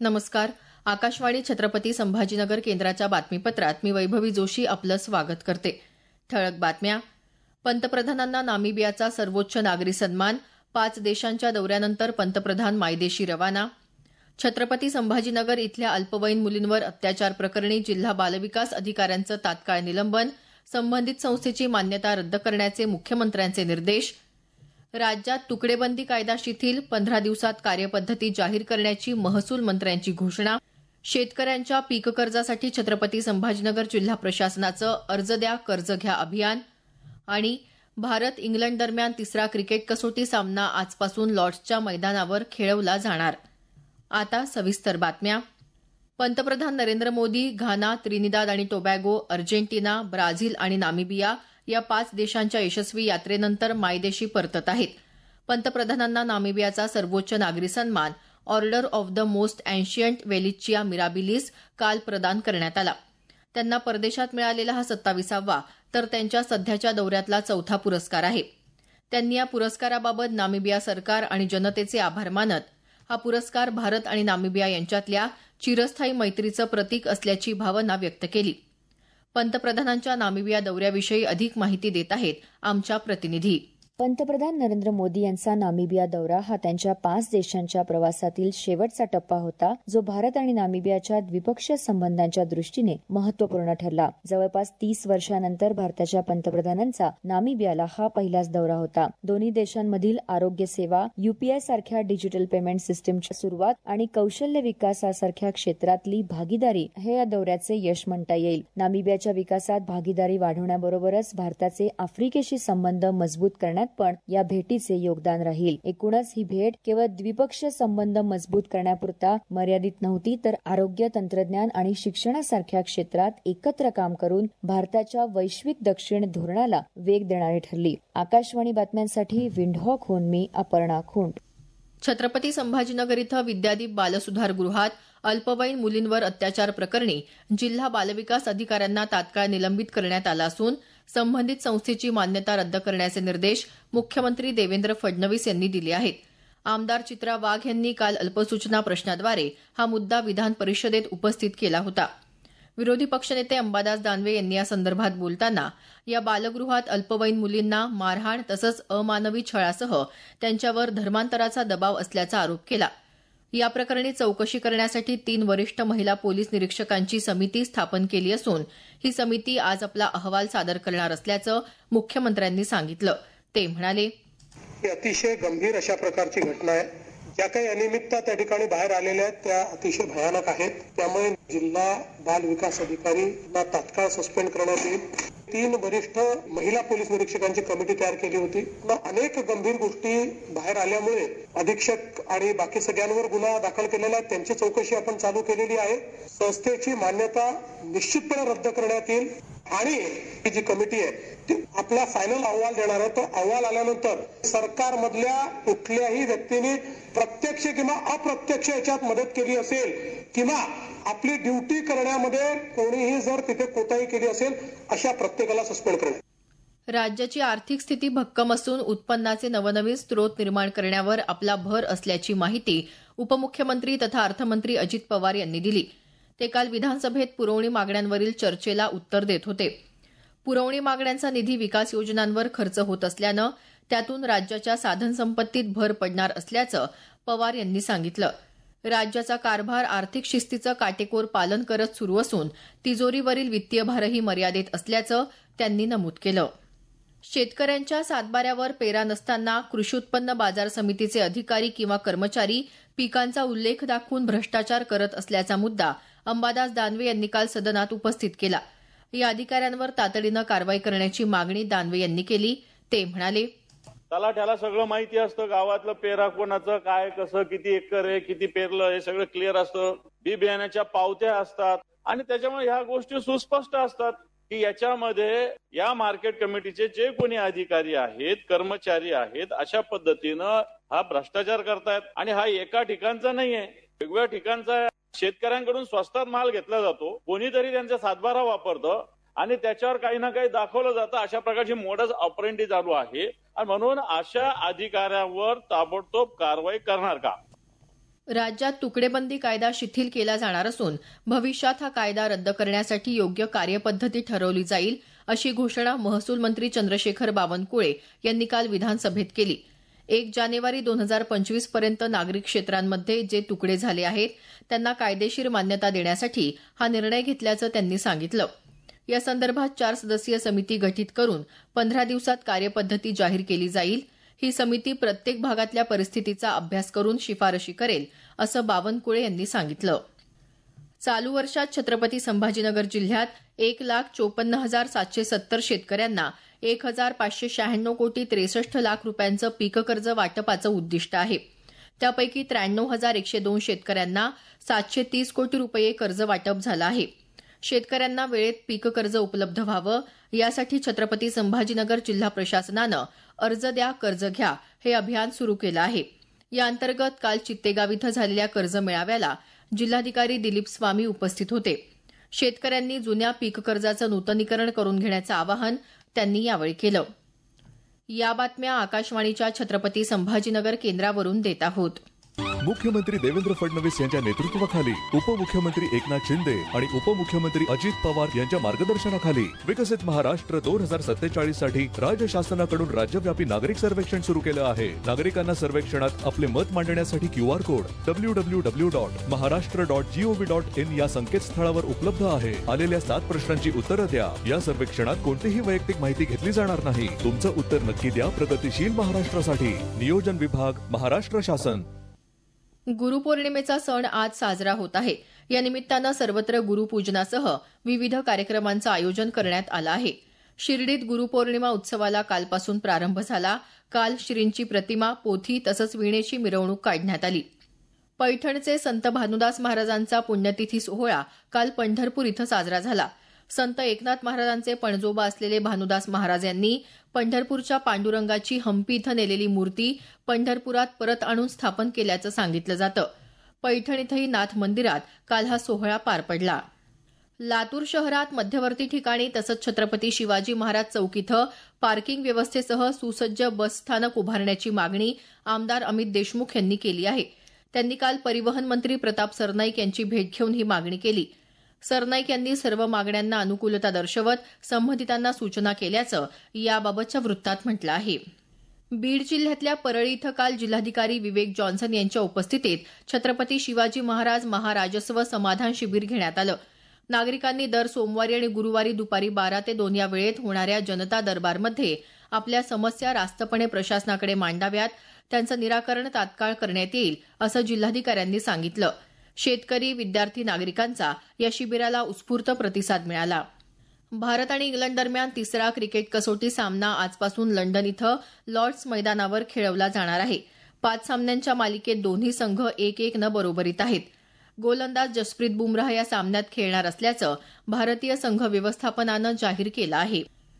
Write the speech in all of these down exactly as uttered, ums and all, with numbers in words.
नमस्कार. आकाशवाणी छत्रपती संभाजीनगर केंद्राच्या बातमीपत्रात मी वैभवी जोशी आपलं स्वागत करते. ठळक बातम्या. पंतप्रधानांना नामिबियाचा सर्वोच्च नागरी सन्मान. पाच देशांच्या दौऱ्यानंतर पंतप्रधान मायदेशी रवाना. छत्रपती संभाजीनगर इथल्या अल्पवयीन मुलींवर अत्याचार प्रकरणी जिल्हा बालविकास अधिकाऱ्यांचं तात्काळ निलंबन. संबंधित संस्थेची मान्यता रद्द करण्याचे मुख्यमंत्र्यांचे निर्देश. राज्यात तुकडेबंदी कायदा शिथिल. पंधरा दिवसात कार्यपद्धती जाहीर करण्याची महसूल मंत्र्यांची घोषणा. शेतकऱ्यांच्या पीक कर्जासाठी छत्रपती संभाजीनगर जिल्हा प्रशासनाचं अर्ज द्या कर्ज घ्या अभियान. आणि भारत इंग्लंड दरम्यान तिसरा क्रिकेट कसोटी सामना आजपासून लॉर्ड्सच्या मैदानावर खेळवला जाणार. आता सविस्तर बातम्या. पंतप्रधान नरेंद्र मोदी घाना, त्रिनिदाद आणि टोबॅगो, अर्जेंटिना, ब्राझील आणि नामिबिया या पाच देशांच्या यशस्वी यात्रेनंतर मायदेशी परतत आहेत. पंतप्रधानांना नामिबियाचा सर्वोच्च नागरी सन्मान order of the most ancient Welwitschia mirabilis काल प्रदान करण्यात आला. त्यांना परदेशात मिळालेला हा सत्ताविसावा तर त्यांच्या सध्याच्या दौऱ्यातला चौथा पुरस्कार आहे. त्यांनी या पुरस्काराबाबत नामिबिया सरकार आणि जनतेचे आभार मानत हा पुरस्कार भारत आणि नामिबिया यांच्यातल्या चिरस्थायी मैत्रीचं प्रतीक असल्याची भावना व्यक्त केली. पंतप्रधानांच्या नामिबिया दौऱ्याविषयी अधिक माहिती देत आहेत आमच्या प्रतिनिधी. पंतप्रधान नरेंद्र मोदी यांचा नामिबिया दौरा हा त्यांच्या पाच देशांच्या प्रवासातील शेवटचा टप्पा होता, जो भारत आणि नामिबियाच्या द्विपक्षीय संबंधांच्या दृष्टीने महत्वपूर्ण ठरला. जवळपास तीस वर्षांनंतर भारताच्या पंतप्रधानांचा नामिबियाला हा पहिलाच दौरा होता. दोन्ही देशांमधील आरोग्य सेवा, यूपीआय सारख्या डिजिटल पेमेंट सिस्टीमची सुरुवात आणि कौशल्य विकासासारख्या क्षेत्रातली भागीदारी हे या दौऱ्याचे यश म्हणता येईल. नामिबियाच्या विकासात भागीदारी वाढवण्याबरोबरच भारताचे आफ्रिकेशी संबंध मजबूत करण्यात पण या भेटीचे योगदान राहील. एकूणच ही भेट केवळ द्विपक्षीय संबंध मजबूत करण्यापुरता मर्यादित नव्हती, तर आरोग्य, तंत्रज्ञान आणि शिक्षणासारख्या क्षेत्रात एकत्र काम करून भारताच्या वैश्विक दक्षिण धोरणाला वेग देणारी ठरली. आकाशवाणी बातम्यांसाठी विंडहॉकहून मी अपर्णा खुंट. छत्रपती संभाजीनगर इथं विद्यादीप बालसुधारगृहात अल्पवयीन मुलींवर अत्याचार प्रकरणी जिल्हा बालविकास अधिकाऱ्यांना तात्काळ निलंबित करण्यात आलं असून संबंधित संस्थेची मान्यता रद्द करण्याचे निर्देश मुख्यमंत्री देवेंद्र फडणवीस यांनी दिले आहेत. आमदार चित्रा वाघ यांनी काल अल्पसूचना प्रश्नाद्वारे हा मुद्दा विधान परिषदेत उपस्थित केला होता. विरोधी पक्षनेते अंबादास दानवे यांनी या संदर्भात बोलताना या बालगृहात अल्पवयीन मुलींना मारहाण तसंच अमानवी छळासह त्यांच्यावर धर्मांतराचा दबाव असल्याचा आरोप केला. या प्रकरणी चौकशी करण्यासाठी तीन वरिष्ठ महिला पोलीस निरीक्षकांची समिती स्थापन केली असून ही समिती आज आपला अहवाल सादर करणार असल्याचं मुख्यमंत्र्यांनी सांगितलं. ते म्हणाले, ही अतिशय गंभीर अशा प्रकारची घटना आहे. ज्या काही अनियमितता त्या ठिकाणी बाहेर आलेल्या आहेत त्या अतिशय भयानक आहेत. त्यामुळे जिल्हा बाल विकास अधिकारीला तात्काळ सस्पेंड करण्यात येईल. तीन वरिष्ठ महिला पोलीस निरीक्षकांची कमिटी तयार केली होती. अनेक गंभीर गोष्टी बाहेर आल्यामुळे अधीक्षक आणि बाकी सगळ्यांवर गुन्हा दाखल केलेला आहे. त्यांची चौकशी आपण चालू केलेली आहे. संस्थेची मान्यता निश्चितपणे रद्द करण्यात येईल आणि ही जी कमिटी आहे ती आपला फायनल अहवाल देणार आहे. तो अहवाल आल्यानंतर सरकारमधल्या कुठल्याही व्यक्तीने प्रत्यक्ष किंवा अप्रत्यक्ष याच्यात मदत केली असेल किंवा आपली ड्युटी करण्यामध्ये कोणीही जर तिथे कोताही केली असेल अशा प्रत्येकाला सस्पेंड करण्यात. राज्याची आर्थिक स्थिती भक्कम असून उत्पन्नाचे नवनवीन स्रोत निर्माण करण्यावर आपला भर असल्याची माहिती उपमुख्यमंत्री तथा अर्थमंत्री अजित पवार यांनी दिली. ते काल विधानसभेत पुरवणी मागण्यांवरील चर्चेला उत्तर देत होते. पुरवणी मागण्यांचा निधी विकास योजनांवर खर्च होत असल्यानं त्यातून राज्याच्या साधनसंपत्तीत भर पडणार असल्याचं पवार यांनी सांगितलं. राज्याचा कारभार आर्थिक शिस्तीचं काटेकोर पालन करत सुरू असून तिजोरीवरील वित्तीय भारही मर्यादित असल्याचं त्यांनी नमूद केलं. शेतकऱ्यांच्या सातबाऱ्यावर पेरा नसताना कृषी उत्पन्न बाजार समितीचे अधिकारी किंवा कर्मचारी पिकांचा उल्लेख दाखवून भ्रष्टाचार करत असल्याचा मुद्दा अंबादास दानवे यांनी काल सदनात उपस्थित केला. या अधिकाऱ्यांवर तातडीनं कारवाई करण्याची मागणी दानवे यांनी केली. ते म्हणाले, तलाठ्याला सगळं माहिती असतं, गावातलं पेरा कोणाचं काय कसं किती एकर आहे किती पेरलं हे सगळं क्लिअर असतं. बी बियाण्याच्या पावत्या असतात आणि त्याच्यामुळे ह्या गोष्टी सुस्पष्ट असतात की याच्यामध्ये या मार्केट कमिटीचे जे कोणी अधिकारी आहेत कर्मचारी आहेत अशा पद्धतीनं हा भ्रष्टाचार करतायत. आणि हा एका ठिकाणचा नाहीये, वेगवेगळ्या ठिकाणचा आहे. शेतकऱ्यांकडून स्वस्तात माल घेतला जातो, कोणीतरी त्यांचा सातबारा वापरतं आणि त्याच्यावर काही ना काही दाखवलं जातं. अशा प्रकारची मोडस ऑपरेंडी चालू आहे आणि म्हणून अशा अधिकाऱ्यांवर ताबडतोब कारवाई करणार का? राज्यात तुकडेबंदी कायदा शिथिल केला जाणार असून भविष्यात हा कायदा रद्द करण्यासाठी योग्य कार्यपद्धती ठरवली जाईल अशी घोषणा महसूल मंत्री चंद्रशेखर बावनकुळे यांनी काल विधानसभेत केली. एक जानेवारी दोन हजार पंचवीस पर्यंत नागरी क्षेत्रांमध्ये जे तुकडे झाले आहेत त्यांना कायदेशीर मान्यता देण्यासाठी हा निर्णय घेतल्याचं त्यांनी सांगितलं. या संदर्भात चार सदस्यीय समिती गठीत करून पंधरा दिवसात कार्यपद्धती जाहीर केली जाईल. ही समिती प्रत्येक भागातल्या परिस्थितीचा अभ्यास करून शिफारशी करेल असं बावनकुळे यांनी सांगितलं. चालू वर्षात छत्रपती संभाजीनगर जिल्ह्यात एक लाख चोपन्न हजार सातशे सत्तर शेतकऱ्यांना एक हजार पाचशे शहाण्णव कोटी त्रेसष्ट लाख रुपयांचं पीक कर्ज वाटपाचं उद्दिष्ट आहे. त्यापैकी त्र्याण्णव हजार एकशे दोन शेतकऱ्यांना सातशे तीस कोटी रुपये कर्ज वाटप झालं आहे. शेतकऱ्यांना वेळेत पीक कर्ज उपलब्ध व्हावं यासाठी छत्रपती संभाजीनगर जिल्हा प्रशासनानं अर्ज द्या कर्ज घ्या हे अभियान सुरू केलं आहे. या अंतर्गत काल चित्तेगाव इथं झालेल्या कर्ज मेळाव्याला जिल्हाधिकारी दिलीप स्वामी उपस्थित होते. शेतकऱ्यांनी जुन्या पीक कर्जाचं नूतनीकरण करून घेण्याचं आवाहन त्यांनी यावेळी केलं. या बातम्या आकाशवाणीच्या छत्रपती संभाजीनगर केंद्रावरून देत आहोत. मुख्यमंत्री देवेंद्र फडणवीस यांच्या नेतृत्वाखाली उपमुख्यमंत्री एकनाथ शिंदे आणि उपमुख्यमंत्री अजित पवार यांच्या मार्गदर्शनाखाली विकसित महाराष्ट्र दोन हजार सत्तेचाळीस साठी राज्य शासनाकडून राज्यव्यापी नागरिक सर्वेक्षण सुरू केलं आहे. नागरिकांना सर्वेक्षणात आपले मत मांडण्यासाठी Q R code W W W dot Maharashtra dot gov dot in या संकेतस्थळावर उपलब्ध आहे. आलेल्या सात प्रश्नांची उत्तरं द्या. या सर्वेक्षणात कोणतीही वैयक्तिक माहिती घेतली जाणार नाही. तुमचं उत्तर नक्की द्या. प्रगतिशील महाराष्ट्रासाठी नियोजन विभाग, महाराष्ट्र शासन. गुरुपौर्णिमेचा सण आज साजरा होत आहे. या निमित्तानं सर्वत्र गुरुपूजनासह विविध कार्यक्रमांचं आयोजन करण्यात आलं आहे. शिर्डीत गुरुपौर्णिमा उत्सवाला कालपासून प्रारंभ झाला. काल श्रींची प्रतिमा, पोथी तसंच वीणेची मिरवणूक काढण्यात आली. पैठणचे संत भानुदास महाराजांचा पुण्यतिथी सोहळा काल पंढरपूर इथं साजरा झाला. संत एकनाथ महाराजांचे पणजोबा असलेले भानुदास महाराज यांनी पंढरपूरच्या पांडुरंगाची हंपी इथं नेलेली मूर्ती पंढरपुरात परत आणून स्थापन केल्याचं सांगितलं जातं. पैठण इथंही नाथ मंदिरात काल हा सोहळा पार पडला. लातूर शहरात मध्यवर्ती ठिकाणी तसंच छत्रपती शिवाजी महाराज चौक इथं पार्किंग व्यवस्थेसह सुसज्ज बस स्थानक उभारण्याची मागणी आमदार अमित देशमुख यांनी केली आहे. त्यांनी काल परिवहन मंत्री प्रताप सरनाईक यांची भेट घेऊन ही मागणी केली. सरनाईक यांनी सर्व मागण्यांना अनुकूलता दर्शवत संबंधितांना सूचना केल्याचं याबाबतच्या वृत्तात म्हटलं आहे. बीड जिल्ह्यातल्या परळी इथं काल जिल्हाधिकारी विवेक जॉन्सन यांच्या उपस्थितीत छत्रपती शिवाजी महाराज महाराजस्व समाधान शिबिर घेण्यात आलं. नागरिकांनी दर सोमवारी आणि गुरुवारी दुपारी बारा ते दोन या वेळेत होणाऱ्या जनता दरबारमध्ये आपल्या समस्या रास्तपणे प्रशासनाकडे मांडाव्यात. त्यांचं निराकरण तात्काळ करण्यात येईल असं जिल्हाधिकाऱ्यांनी सांगितलं. शेतकरी, विद्यार्थी, नागरिकांचा या शिबिराला उत्स्फूर्त प्रतिसाद मिळाला. भारत आणि इंग्लंड दरम्यान तिसरा क्रिकेट कसोटी सामना आजपासून लंडन इथं लॉर्ड्स मैदानावर खेळवला जाणार आहे. पाच सामन्यांच्या मालिकेत दोन्ही संघ एक एक न बरोबरीत आहेत. गोलंदाज जसप्रीत बुमराह या सामन्यात खेळणार असल्याचं भारतीय संघ व्यवस्थापनानं जाहीर केलं आहे.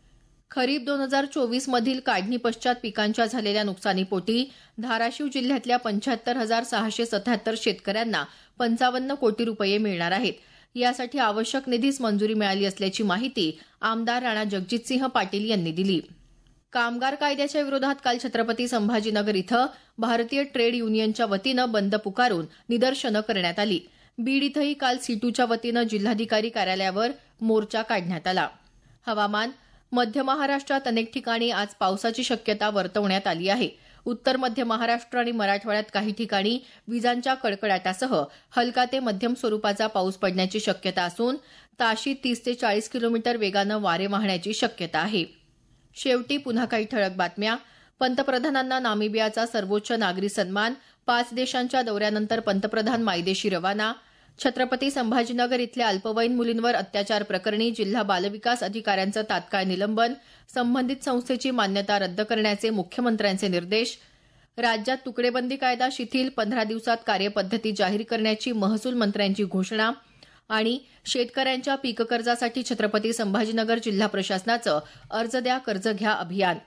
खरीप दोन हजार चोवीस मधील काढणी पश्चात पिकांच्या झालेल्या नुकसानीपोटी धाराशिव जिल्ह्यातल्या पंच्याहत्तर हजार सहाशे सत्याहत्तर शेतकऱ्यांना पंचावन्न कोटी रुपये मिळणार आहेत. यासाठी आवश्यक निधीस मंजुरी मिळाली असल्याची माहिती आमदार राणा जगजितसिंह पाटील यांनी दिली. कामगार कायद्याच्या विरोधात काल छत्रपती संभाजीनगर इथं भारतीय ट्रेड युनियनच्या वतीनं बंद पुकारून निदर्शनं करण्यात आली. बीड इथंही काल सीटूच्या वतीनं जिल्हाधिकारी कार्यालयावर मोर्चा काढण्यात आला. हवामान. मध्य महाराष्ट्रात अनेक ठिकाणी आज पावसाची शक्यता वर्तवण्यात आली आहे. उत्तर मध्य महाराष्ट्र आणि मराठवाड्यात काही ठिकाणी विजांच्या कडकडाटासह हलका ते मध्यम स्वरूपाचा पाऊस पडण्याची शक्यता असून ताशी तीस ते चाळीस किलोमीटर वेगानं वारे वाहण्याची शक्यता आहे. शेवटी पुन्हा काही ठळक बातम्या. पंतप्रधानांना नामिबियाचा सर्वोच्च नागरी सन्मान. पाच देशांच्या दौऱ्यानंतर पंतप्रधान मायदेशी रवाना. छत्रपती संभाजीनगर इथल्या अल्पवयीन मुलींवर अत्याचार प्रकरणी जिल्हा बालविकास अधिकाऱ्यांचं तात्काळ निलंबन. संबंधित संस्थेची मान्यता रद्द करण्याचे मुख्यमंत्र्यांचे निर्देश. राज्यात तुकडेबंदी कायदा शिथिल, पंधरा दिवसात कार्यपद्धती जाहीर करण्याची महसूल मंत्र्यांची घोषणा. आणि शेतकऱ्यांच्या पीक कर्जासाठी छत्रपती संभाजीनगर जिल्हा प्रशासनाचं अर्ज द्या कर्ज घ्या अभियान.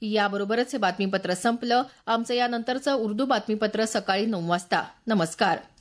याबरोबरच हे बातमीपत्र संपलं. आमचं यानंतरचं उर्दू बातमीपत्र सकाळी नऊ वाजता. नमस्कार.